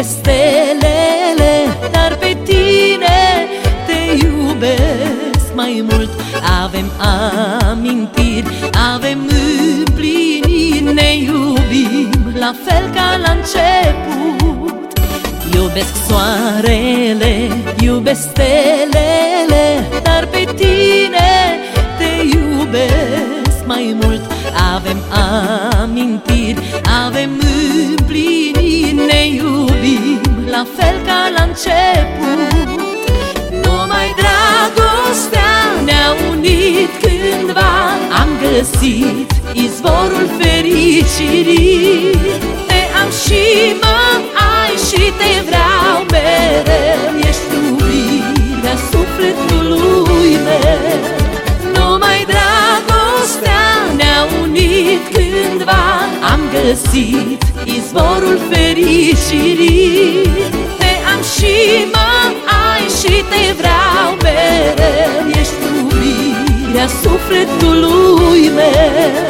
iubesc stelele, dar pe tine te iubesc mai mult. Avem amintiri, avem împliniri, ne iubim la fel ca la început. Iubesc soarele, iubesc stelele, dar pe tine te iubesc mai mult. Avem amintiri, avem împliniri, ne iubim la fel ca la început. Numai dragostea ne-a unit cândva, am găsit izvorul fericirii. Te am și mă ai și te vreau mereu, ești iubirea sufletului meu. Numai dragostea ne-a unit cândva, am găsit izvorul fericirii. Te am și mă ai și te vreau mereu, ești iubirea sufletului meu.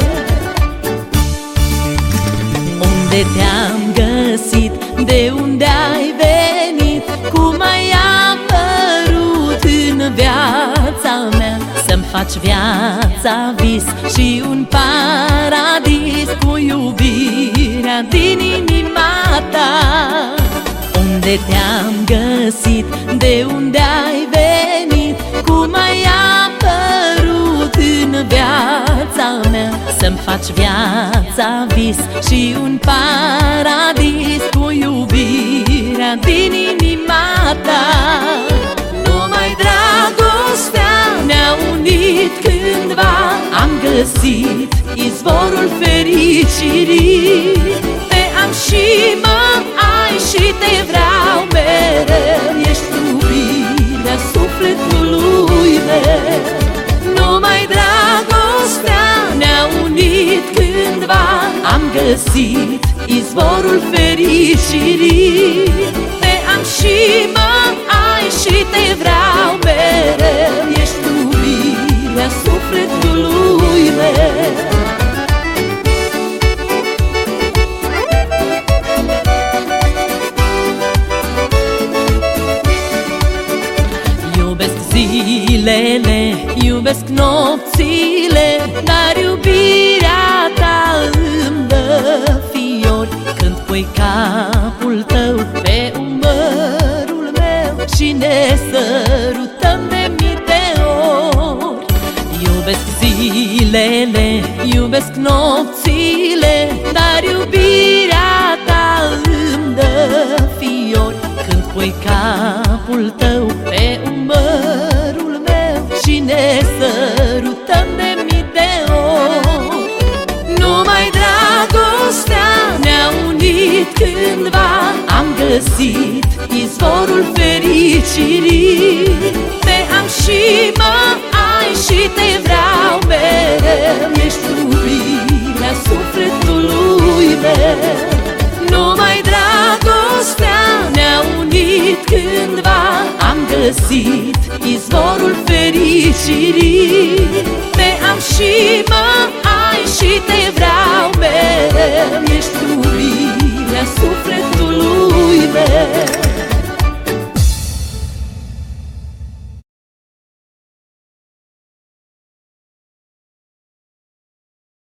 Unde te-am găsit, de unde ai venit, cum ai apărut în viața mea, să-mi faci viața vis și un paradis cu iubirea din inima ta. Unde te-am găsit, de unde ai venit, cum ai apărut în viața mea, să-mi faci viața vis și un paradis cu iubirea din inima ta. Numai dragostea ne-a unit cândva, am găsit izvorul fericirii. Te am și mă ai și te vreau mereu, ești iubirea sufletului meu. Numai dragostea ne-a unit cândva, am găsit izvorul fericirii. Te am și mă ai și te vreau mereu, ești iubirea sufletului meu. Iubesc zilele, iubesc nopțile, dar iubirea ta îmi dă fiori. Când pui capul tău pe umărul meu și ne sărutăm de mii de ori. Iubesc zilele, iubesc nopțile, dar iubirea ta îmi dă fiori. Când pui capul tău pe umărul meu și ne sărutăm de mii de ori. Numai dragostea ne-a unit cândva, am găsit izvorul fericirii. Te am și mă ai și te vreau mereu, ești iubirea sufletului meu. Numai dragostea ne-a unit cândva, am găsit izvorul fericirii.